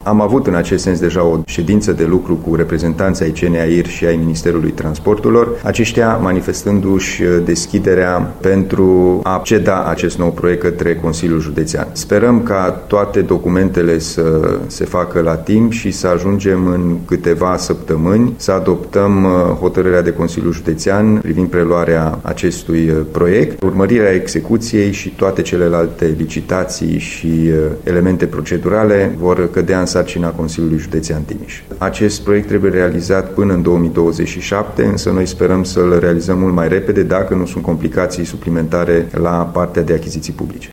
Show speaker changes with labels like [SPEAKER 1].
[SPEAKER 1] Am avut în acest sens deja o ședință de lucru cu reprezentanții ai CNAIR și ai Ministerului Transporturilor, aceștia manifestându-și deschiderea pentru a ceda acest nou proiect către Consiliul Județean. Sperăm ca toate documentele să se facă la timp și să ajungem în câteva săptămâni să adoptăm hotărârea de Consiliul Județean privind preluarea acestui proiect, urmărirea execuției și toate celelalte licitații și elemente procedurale vor cădea în sarcina Consiliului Județean Timiș. Acest proiect trebuie realizat până în 2027, însă noi sperăm să-l realizăm mult mai repede dacă nu sunt complicații suplimentare la partea de achiziții publice.